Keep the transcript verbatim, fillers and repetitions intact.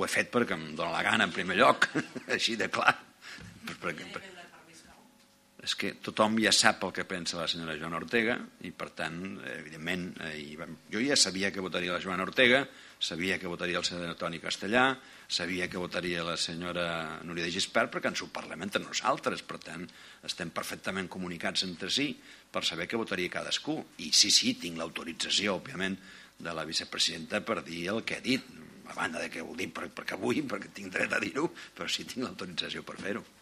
Ho he fet perquè em dóna la gana, en primer lloc, així de clar. És que tothom ja sap el que pensa la senyora Joana Ortega i, per tant, evidentment, jo ja sabia que votaria la Joana Ortega, sabia que votaria el senyor Toni Castellà, sabia que votaria la senyora Núria de Gispert, perquè ens ho parlem entre nosaltres, per tant, estem perfectament comunicats entre si per saber què votaria cadascú. I sí, sí, tinc l'autorització, òbviament, de la vicepresidenta per dir el que he dit, a banda de que ho dic perquè vull, perquè tinc dret a dir-ho, però sí tinc l'autorització per fer-ho.